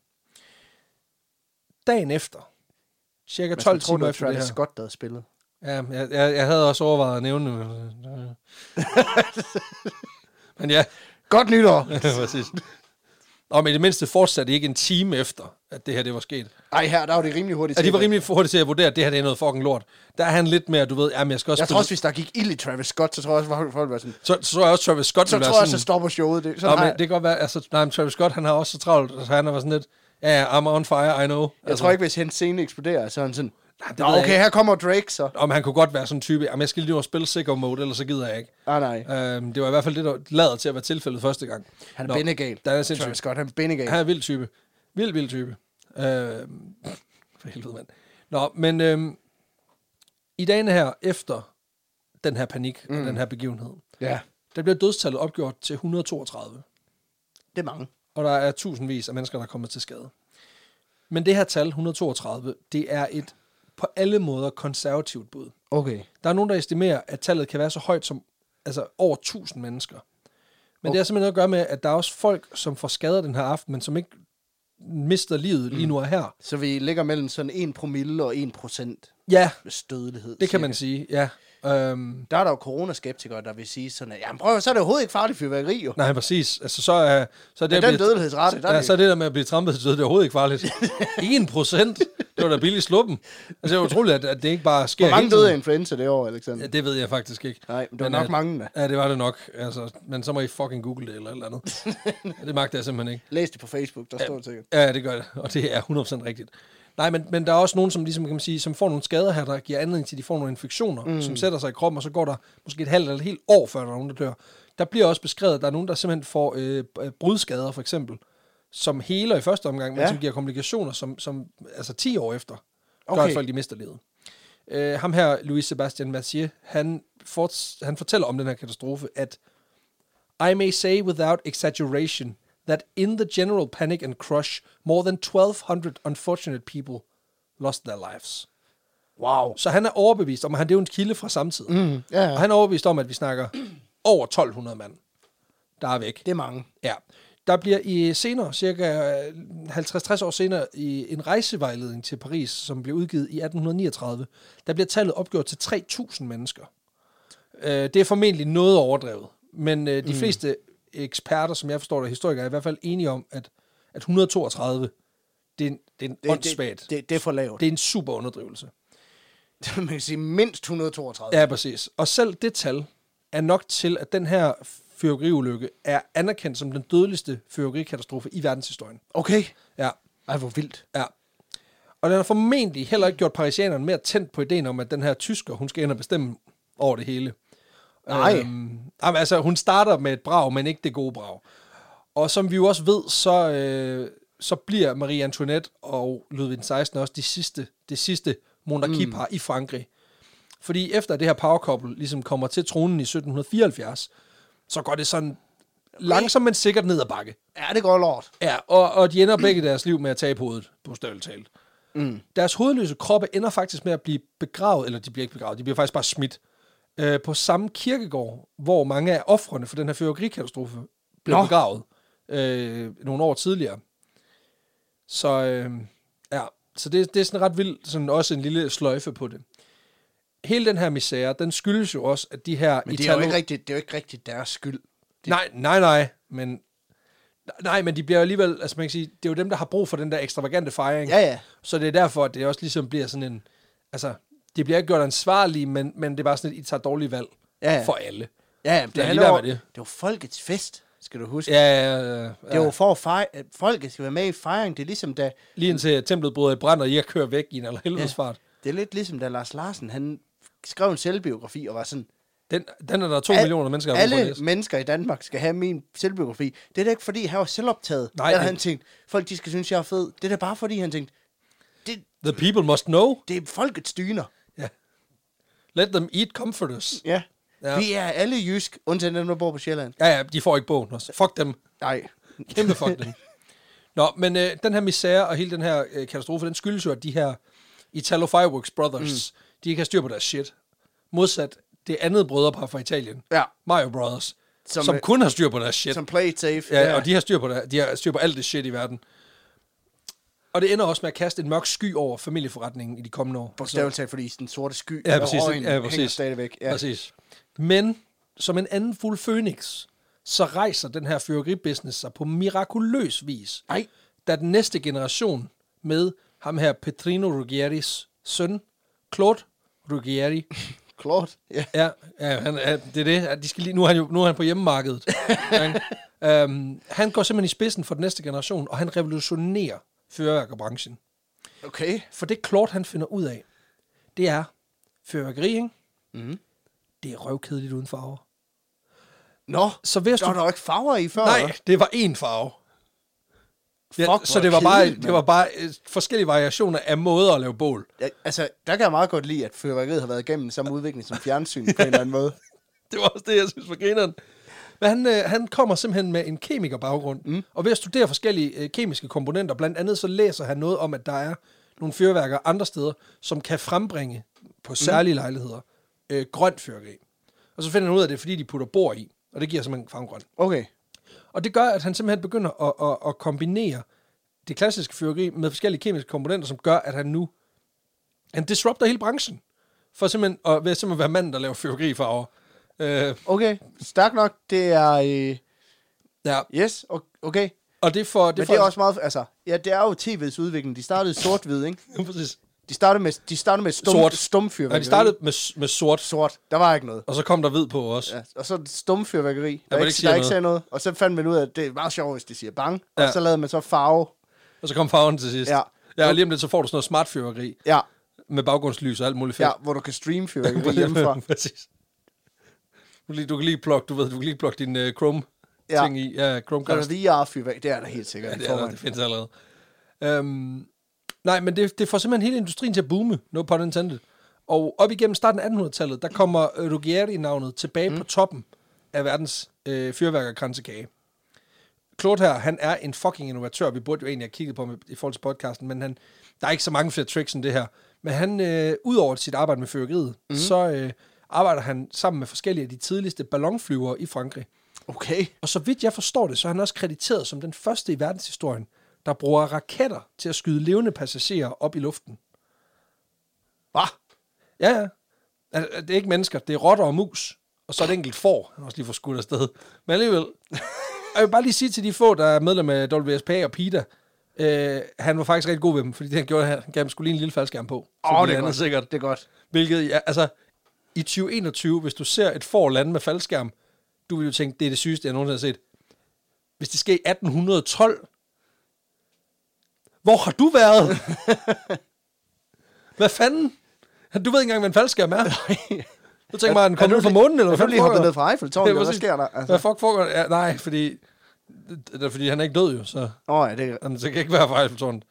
Dagen efter, cirka tolv timer efter det her. Det er godt, der er spillet. Ja, jeg, jeg, jeg havde også overvejet at nævne det. Men ja. Godt nytår! Præcis. Og men i det mindste fortsatte ikke en time efter, at det her det var sket. Ej, her der var det rimelig hurtigt til. Ja, de var rimelig hurtigt til at vurdere, at det her det er noget fucking lort. Der er han lidt mere, du ved, jamen jeg skal også... Jeg tror også, hvis der gik ild i Travis Scott, så tror jeg også, at folk var sådan... Så, så tror jeg også, Travis Scott... Så tror jeg også, at stopper showet. Det, sådan, men, det kan godt være, altså, nej, men Travis Scott, han har også så travlt, så han var sådan lidt, ja, yeah, I'm on fire, I know. Jeg altså, tror ikke, hvis hendes scene eksploderer, så er han sådan... Nej, Nå, okay, her kommer Drake, så. Om han kunne godt være sådan en type, jamen jeg skal lige nu spille sicko mode, ellers så gider jeg ikke. Ah, nej. Øhm, det var i hvert fald det, der lader til at være tilfældet første gang. Han er bindegal. Der er sindssygt. Travis Scott, han er bindegal. Han er vild type. Vild, vild type. Øhm, for helvede, mand. Nå, men øhm, i dagene her, efter den her panik, mm. og den her begivenhed, ja. der bliver dødstallet opgjort til et hundrede og toogtredive. Det er mange. Og der er tusindvis af mennesker, der er kommet til skade. Men det her tal, et hundrede og toogtredive, det er et på alle måder konservativt bud. Okay. Der er nogen, der estimerer, at tallet kan være så højt som altså over tusind mennesker. Men okay. det har simpelthen noget at gøre med, at der er også folk, som får skader den her aften, men som ikke mister livet lige nu og her. Så vi ligger mellem sådan en promille og en procent Ja, dødelighed. det kan cirka. man sige, ja. Øhm, Der er der jo coronaskeptikere, der vil sige sådan, at jamen prøv, så er det overhovedet ikke farligt fyrværkeri, jo. nej, præcis. Altså, så er, så er det, Men at den blive- dødelighedsrate, der er ja, det så er det der med at blive trampet til død, det er overhovedet ikke farligt. en procent, det var da billigt sluppen. Altså, det er utroligt, at, at det ikke bare sker Hvor mange hele tiden. døde af influenza det år, Alexander? Ja, det ved jeg faktisk ikke. Nej, men det var Men, nok øh, mange, da. Ja, det var det nok. Altså, men så må I fucking google det eller et eller andet. Ja, det magter jeg simpelthen ikke. Læs det på Facebook, der står det sikkert. Ja, det gør det, og det er hundrede procent rigtigt. Nej, men, men der er også nogen, som ligesom kan man sige, som får nogle skader her, der giver anledning til, at de får nogle infektioner, mm. som sætter sig i kroppen, og så går der måske et halvt eller et helt år, før der er nogen, der dør. Der bliver også beskrevet, at der er nogen, der simpelthen får øh, brudskader, for eksempel, som heler i første omgang, men Ja. som giver komplikationer, som, som altså ti år efter, gør, Okay. at folk de mister livet. Øh, ham her, Louis Sebastian Mercier, han, forts- han fortæller om den her katastrofe, at I may say without exaggeration that in the general panic and crush, more than twelve hundred unfortunate people lost their lives. Wow. Så han er overbevist om, at han det er jo en kilde fra samtiden. Mm, ja, Og ja. han er overbevist om, at vi snakker over tolv hundrede mand, der er væk. Det er mange. Ja. Der bliver i senere, cirka halvtreds til tres år senere, i en rejsevejledning til Paris, som blev udgivet i atten niogtredive, der bliver tallet opgjort til tre tusind mennesker. Øh, det er formentlig noget overdrevet, men øh, de mm. fleste eksperter, som jeg forstår det, historikere, er i hvert fald enige om, at, at et hundrede og toogtredive, det er en, det er en Det, åndssvagt. det, det, det er for lavt. Det er en super underdrivelse. Man kan sige mindst et hundrede og toogtredive. Ja, præcis. Og selv det tal er nok til, at den her fyrværkeriulykke er anerkendt som den dødeligste fyrværkerikatastrofe i verdenshistorien. Okay. Ja, Ej, hvor vildt. ja. Og den har formentlig heller ikke gjort parisianerne mere tændt på ideen om, at den her tysker, hun skal ind og bestemme over det hele. Nej. Øhm, jamen, altså, hun starter med et brag, men ikke det gode brag. Og som vi jo også ved, så, øh, så bliver Marie Antoinette og Ludvig den sekstende også de sidste, det sidste monarkipar mm. i Frankrig. Fordi efter det her power-couple ligesom kommer til tronen i sytten fireoghalvfjerds, så går det sådan langsomt, men sikkert ned ad bakke. Ja, det går lort. Ja, og, og de ender begge deres liv med at tabe hovedet, bogstaveligt talt. Mm. Deres hovedløse kroppe ender faktisk med at blive begravet, eller de bliver ikke begravet, de bliver faktisk bare smidt, øh, på samme kirkegård, hvor mange af ofrene for den her fyrværkerikatastrofe blev Nå. begravet øh, nogle år tidligere. Så øh, ja, så det, det er sådan ret vildt, sådan også en lille sløjfe på det. Hele den her misære, den skyldes jo også, at de her... Men det er, jo ikke rigtigt, det er jo ikke rigtigt deres skyld. De... Nej, nej, nej, men... Nej, men de bliver jo alligevel... Altså man kan sige, det er jo dem, der har brug for den der ekstravagante fejring. Ja, ja. Så det er derfor, at det også ligesom bliver sådan en... Altså, de bliver ikke gjort ansvarlige, men, men det er bare sådan, at I tager dårlige valg Ja, ja. for alle. Ja, ja, det, Lad det, lige være var, med det. det var folkets fest, skal du huske. Ja, ja, ja, ja. Det var for at fejre, at folket skal være med i fejring. Det er ligesom da... Lige indtil templet bryder i brand, og I kører væk i en eller helvedes fart. Det er lidt ligesom da Lars Larsen, han skrev en selvbiografi og var sådan... Den, den er der to Al- millioner mennesker, der har brug for at Alle læse. mennesker i Danmark skal have min selvbiografi. Det er da ikke, fordi han var selvoptaget. Nej, Eller det- han tænkte, folk de skal synes, jeg er fed. Det er da bare, fordi han tænkte, det, The people must know. det er folkets dyner. Ja. Let them eat comforters. Ja. Ja. ja. Vi er alle jysk, undtagen dem, der bor på Sjælland. Ja, ja, de får ikke bogen også. Fuck dem. Nej. Kæmpe fuck dem. Nå, men øh, den her misære og hele den her øh, katastrofe, den skyldes jo, at de her Italo Fireworks Brothers, mm. de ikke har styr på deres shit. Modsat det andet brødrepar fra Italien, Ja. Mario Brothers, som, Som, som øh, kun har styr på deres shit. Som play it safe. Ja, og de har styr på det. De har styr på alt det shit i verden. Og det ender også med at kaste en mørk sky over familieforretningen i de kommende år. Bogstaveligt talt, fordi den sorte sky Ja, og præcis. røgen Ja, hænger præcis. stadigvæk. Ja. Præcis. Men som en anden fuld Phoenix, så rejser den her fyrværkeribusiness sig på mirakuløs vis. Nej. Da den næste generation med ham her Petrino Ruggieris søn, Claude Ruggieri, Klart. Ja. ja, ja han, ja, det er det. De skal lige, nu, er han jo, nu er han på hjemmemarkedet. Ja, um, han går simpelthen i spidsen for den næste generation, og han revolutionerer fyrværkerbranchen. Okay. For det Claude, han finder ud af, det er fyrværkeri, ikke? Mm. Det er røvkedeligt uden farver. Nå, Så hvis der du... var der jo ikke farver i før. Nej, eller? det var én farve. Ja, Fuck, så hvor det var bare, kedeligt, det var bare øh, forskellige variationer af måder at lave bål. Ja, altså, der kan jeg meget godt lide, at fyrværkeriet har været igennem den samme udvikling som fjernsyn på en eller anden måde. Det var også det, jeg synes var grineren. Men han, øh, han kommer simpelthen med en kemikerbaggrund, mm. og ved at studere forskellige øh, kemiske komponenter, blandt andet så læser han noget om, at der er nogle fyrværker andre steder, som kan frembringe på særlige mm. lejligheder øh, grønt fyrværkeri. Og så finder han ud af det, fordi de putter bor i, og det giver simpelthen farvegrønt. Okay. Og det gør, at han simpelthen begynder at, at, at kombinere det klassiske fyrværkeri med forskellige kemiske komponenter, som gør, at han nu han disrupter hele branchen. For simpelthen, og ved simpelthen være manden, der laver fyrværkerifarver. Øh, Okay, stærk nok. Det er... Øh, ja, yes, okay. og det er for... Det Men for, det er også meget... Altså, ja, det er jo tv's udvikling. De startede sort-hvid, ikke? præcis. De startede med, de startede med stum, Sort. stumfyrværkeri. Ja, de startede med, med sort, Sort. Der var ikke noget. og så kom der hvid på også. Ja, og så stumfyrværkeri. Der, hvor ikke, det ikke siger der ikke noget. sagde noget. Og så fandt man ud af, at det er meget sjovt, hvis de siger bang. Ja. Og så lavede man så farve. Og så kom farven til sidst. Ja. Ja, og lige om lidt, så får du sådan noget smart fyrværkeri Ja, med baggrundslys og alt muligt fedt. ja, hvor du kan streame fyrværkeri hjemmefra. Præcis. Du, kan lige, du kan lige plukke, du ved, du kan lige plukke din uh, Chrome Ja. ting i. Ja, Der er Chromecast. V R-fyrværkeri. Det er der helt sikkert. Ja, i det, er der, forvejen. det findes allerede. Um, nej, men det, det får simpelthen hele industrien til at boome, no pun intended. Og op igennem starten af attenhundredetallet, der kommer Ruggieri-navnet tilbage mm. på toppen af verdens øh, fyrværkerkransekage. Claude her, han er en fucking innovatør. Vi burde jo egentlig have kigget på ham i forhold til podcasten, men han, der er ikke så mange flere tricks end det her. Men han, øh, udover sit arbejde med fyrværkeriet, mm. så øh, arbejder han sammen med forskellige af de tidligste ballonflyvere i Frankrig. Okay. Og så vidt jeg forstår det, så er han også krediteret som den første i verdenshistorien, der bruger raketter til at skyde levende passagerer op i luften. Hvad? Ja, ja. Altså, det er ikke mennesker, det er rotter og mus. Og så er det enkelt får, han også lige får skudt afsted. Men alligevel. Jeg vil bare lige sige til de få, der er medlem af W S P og PETA, øh, han var faktisk rigtig god ved dem, fordi det han gjorde, han gav dem skulle lige en lille faldskærm på. Åh, oh, det er andet godt. sikkert. Det er godt. Hvilket, ja, altså, i tyve enogtyve, hvis du ser et får lande med faldskærm, du vil jo tænke, det er det sygeste, jeg nogensinde har set. Hvis det sker i atten tolv, hvor har du været? Hvad fanden? Du ved ikke engang, hvad en faldskærm er. Du tænker mig, at den kommer ud fra månen, eller hvad fanden? Er du lige hoppet foregår? ned fra Eiffeltårnet, Ja, eller hvad præcis. sker der? Altså. Hvad fuck foregår? Ja, nej, fordi, det er fordi, han er ikke død jo, så Åh, oh, ja, det er... jamen, det kan ikke være fra Eiffeltårnet.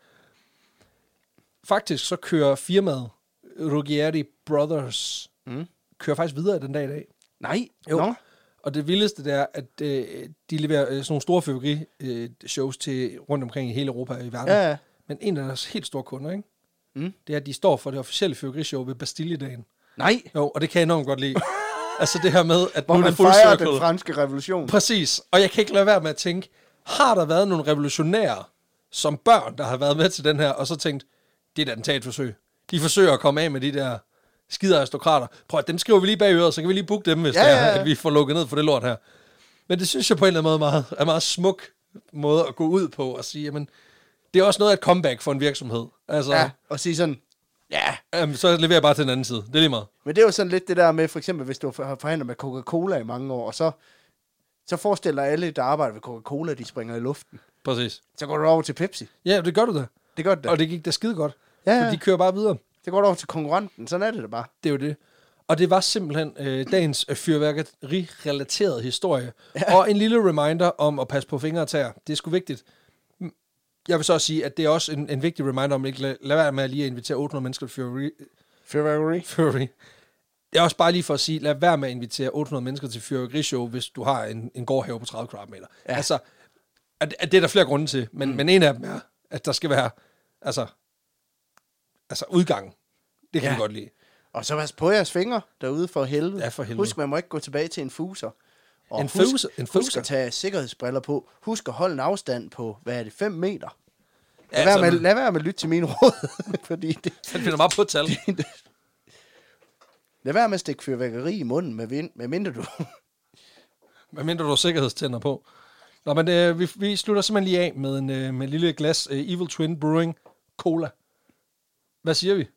Faktisk så kører firmaet Ruggieri Brothers, Mm. kører faktisk videre den dag i dag. Nej. Jo. Nå. Og det vildeste, det er, at øh, de leverer øh, sådan nogle store fyrværkeri-shows til rundt omkring i hele Europa og i verden. Ja, ja. Men en af deres helt store kunder, ikke? Mm. Det er, at de står for det officielle fyrværkerishow ved Bastilledagen. Nej. Jo, og det kan jeg enormt godt lide. Altså det her med, at Hvor nu er man det full fejrer circle. den franske revolution. Præcis. Og jeg kan ikke lade være med at tænke, har der været nogle revolutionære som børn, der har været med til den her, og så tænkt, det er et attentatforsøg. De forsøger at komme af med de der skide aristokrater. Prøv at dem skriver vi lige bag øret, så kan vi lige booke dem, hvis Ja, det er, ja, ja. at vi får lukket ned for det lort her. Men det synes jeg på en eller anden måde meget, er en meget smuk måde at gå ud på og sige, jamen, det er også noget af et comeback for en virksomhed. Altså, Ja, og sige sådan, ja. jamen, så leverer jeg bare til den anden side. Det er lige meget. Men det er jo sådan lidt det der med, for eksempel, hvis du har forhandlet med Coca-Cola i mange år, og så, så forestiller alle, der arbejder ved Coca-Cola, de springer i luften. Præcis. Så går du over til Pepsi. Ja, det gør du da. Det gør det da. Og det gik da skide godt. Ja, For ja. de kører bare videre. Så går du over til konkurrenten. Sådan er det da bare. Det er jo det. Og det var simpelthen øh, dagens øh, fyrværkeri-relaterede historie. Ja. Og en lille reminder om at passe på fingre og tæer. Det er sgu vigtigt. Jeg vil så også sige, at det er også en, en vigtig reminder om, at ikke lade lad være med at lige invitere otte hundrede mennesker til fyrværkeri. Fyrværkeri. fyrværkeri. Det er også bare lige for at sige, lad være med at invitere otte hundrede mennesker til fyrværkerishow, hvis du har en, en gårdhave på tredive kvadratmeter. Ja. Altså, at, at det er der flere grunde til, men, mm. men en af dem er, at der skal være, altså, altså udgang. Det kan Ja. vi godt lide. Og så pas på jeres fingre derude for helvede. Ja, for helvede. Husk, man må ikke gå tilbage til en fuser. Og En husk, fuser? En Husk fuser? at tage sikkerhedsbriller på. Husk at holde en afstand på, hvad er det, fem meter. Lad, Ja, være, altså, med, lad være med at lytte til mine råd. Fordi det, Han finder meget på et tal. lad være med at stikke fyrværkeri i munden, med, vind, med mindre du... Hvad mindre du har sikkerhedstænder på. Nå, men øh, vi, vi slutter simpelthen lige af med en øh, med en lille glas øh, Evil Twin Brewing Cola. Hvad siger vi?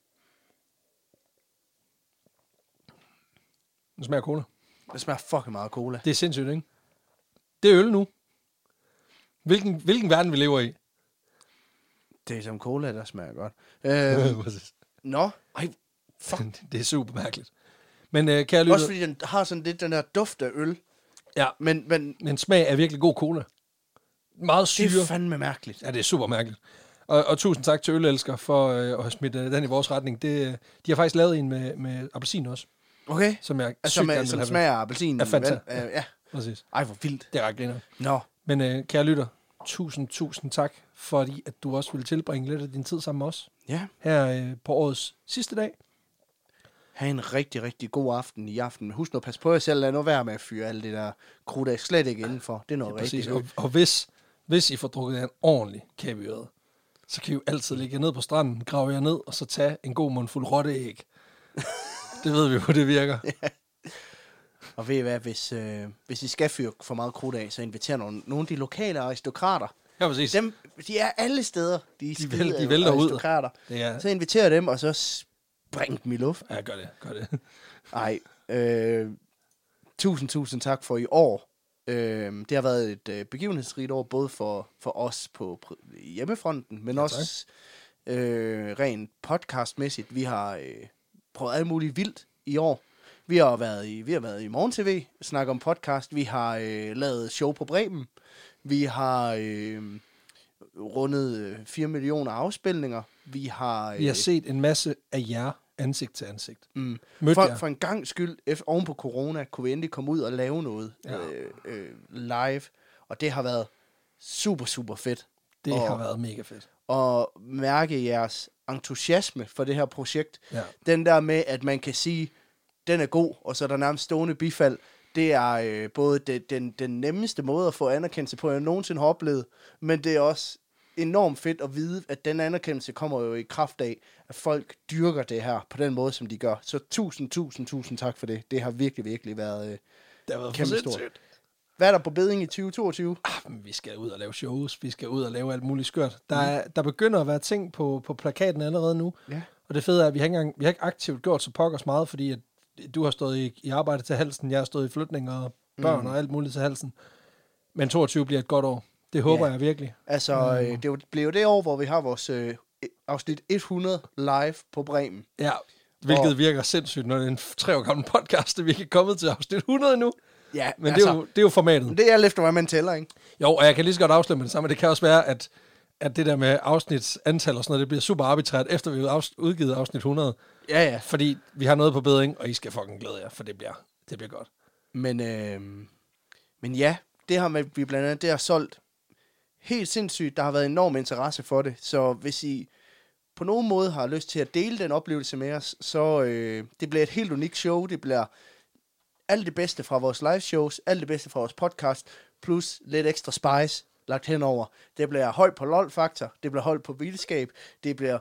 Det smager cola. Det smager fucking meget cola. Det er sindssygt, ikke? Det er øl nu. Hvilken, hvilken verden vi lever i? Det er som cola, der smager godt. Øh, Præcis. nå, ej, fuck. Det er super mærkeligt. Men øh, kære lytter, Også fordi den har sådan lidt den der duft af øl. ja, Men, men men smag er virkelig god cola. Meget syre. det er fandme mærkeligt. Ja, det er super mærkeligt. Og, og tusind tak til Ølelsker for øh, at have smidt øh, den i vores retning. Det, øh, de har faktisk lavet en med, med appelsin også, Okay. som jeg Altså, sygt med, gerne vil som have. smager af appelsin. Af Fanta. vand. Øh, ja. Præcis. Ej, hvor vildt. Det er ret griner. Nå. Men øh, kære lytter, tusind, tusind tak, fordi at du også ville tilbringe lidt af din tid sammen med os Ja. her øh, på årets sidste dag. Ha' en rigtig, rigtig god aften i aften. Husk nu at passe på jer selv. Lad nu være med at fyre alt det der krudt af slet ikke indenfor. Det er noget Ja, præcis. rigtigt. Og, og hvis, hvis I får drukket en ordentlig kæbeøret, Så kan I jo altid ligge ned på stranden, grave jer ned, og så tage en god mundfuld rotteæg. Det ved vi jo, det virker. Ja. Og ved I hvad, hvis, øh, hvis I skal fyre for meget krudt af, så inviterer nogle, nogle af de lokale aristokrater. Ja, præcis. Dem, de er alle steder, de, De, skide væl, de vælter ud. aristokrater. Ja. Så inviterer dem, og så spring dem i luft. Ja, gør det, gør det. Ej, øh, tusind, tusind tak for i år. Øh, det har været et øh, begivenhedsrigt år, både for, for os på pr- hjemmefronten, men Ja, også øh, rent podcastmæssigt. Vi har øh, prøvet alt muligt vildt i år. Vi har været i, vi har været i Morgen T V, snakker om podcast. Vi har øh, lavet show på Bremen. Vi har øh, rundet øh, fire millioner afspilninger. Vi har, øh, Vi har set en masse af jer ansigt til ansigt. mm, Mødte for, jer. for en gang skyld, efter, oven på corona, kunne vi endelig komme ud og lave noget Ja. øh, øh, live. Og det har været super, super fedt. Det og, har været mega fedt. Og mærke jeres entusiasme for det her projekt. Ja. Den der med, at man kan sige, den er god, og så er der nærmest stående bifald. Det er øh, både det, den, den nemmeste måde at få anerkendelse på, jeg nogensinde har oplevet, men det er også enormt fedt at vide, at den anerkendelse kommer jo i kraft af, at folk dyrker det her på den måde, som de gør. Så tusind, tusind, tusind tak for det. Det har virkelig, virkelig været, øh, Det har været kæmpe for stort. sindssygt. Hvad er der på beding i tyve toogtyve? Ah, men vi skal ud og lave shows. Vi skal ud og lave alt muligt skørt. Der, er, der begynder at være ting på, på plakaten allerede nu. Ja. Og det fede er, at vi har ikke, engang, vi har ikke aktivt gjort så pokkers meget, fordi at du har stået i, i arbejde til halsen, jeg har stået i flytning og børn mm. og alt muligt til halsen. Men toogtyve bliver et godt år. Det håber Ja. jeg virkelig. Altså, øh, det er jo- bliver jo det år, hvor vi har vores øh, afsnit hundrede live på Bremen. Ja, hvilket Og- virker sindssygt, når det er en tre år gammel podcast, at vi ikke er kommet til afsnit hundrede nu. Ja, Men altså, det, er jo, det er jo formatet. det er alt efter, hvad man tæller, ikke? Jo, og jeg kan lige så godt afsløre med det samme. Det kan også være, at, at det der med afsnitsantal og sådan noget, det bliver super arbitrært, efter vi har afs- udgivet afsnit hundrede. Ja, ja. Fordi vi har noget på bedring, og I skal fucking glæde jer, for det bliver, det bliver godt. Men, øh, men ja, det har man- vi blandt andet, det har solgt helt sindssygt. Der har været enorm interesse for det. Så hvis I på nogen måde har lyst til at dele den oplevelse med os, så øh, det bliver et helt unikt show. Det bliver alt det bedste fra vores live shows, alt det bedste fra vores podcast, plus lidt ekstra spice lagt henover. Det bliver højt på lol-faktor, det bliver højt på vildskab, det bliver,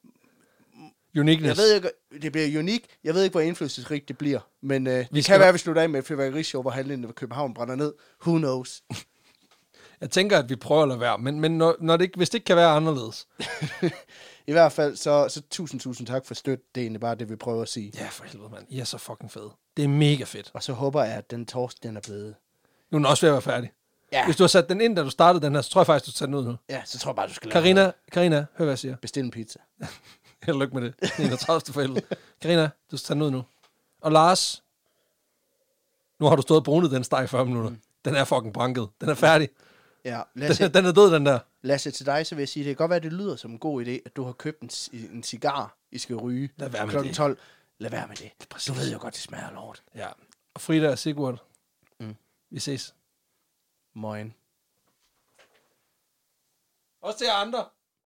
jeg Uniqueness. ved ikke, det bliver unik. Jeg ved ikke, hvor indflydelsesrigt det bliver, men øh, det skal- kan være, at vi slutter af med et fyrværkerishow, hvor halvdelen af København brænder ned. Who knows? Jeg tænker, at vi prøver at lade være, men, men når, når det ikke, hvis det ikke kan være anderledes. I hvert fald, så, så tusind, tusind tak for støt. Det er egentlig bare det, vi prøver at sige. Ja, for helvede, mand. I er så fucking fede. Det er mega fedt. Og så håber jeg, at den torsk, den er blevet... Nu er den også ved at være færdig. Ja, Hvis du har sat den ind, da du startede den her, så tror jeg faktisk, du tager den ud nu. ja så tror jeg bare, du skal lade Karina, Karina, hør hvad jeg siger. bestille en pizza. Held og lykke med det. enogtredivte for helvede. Karina, du skal tage den ud nu. Og Lars, nu har du stået og brunet den steg i fyrre minutter. Mm. Den er fucking branket. Den er færdig. Ja, Den, Lasse, den er død, den der. Lasse, til dig, så vil jeg sige, det kan godt være, at det lyder som en god idé, at du har købt en, ci- en cigar, I skal ryge Lad være med klokken det. tolv. Lad være med det. Præcis. Du ved jo godt, det smager lort. Ja. Og Frida og Sigurd, Mm. vi ses. Moin. Også til jer andre.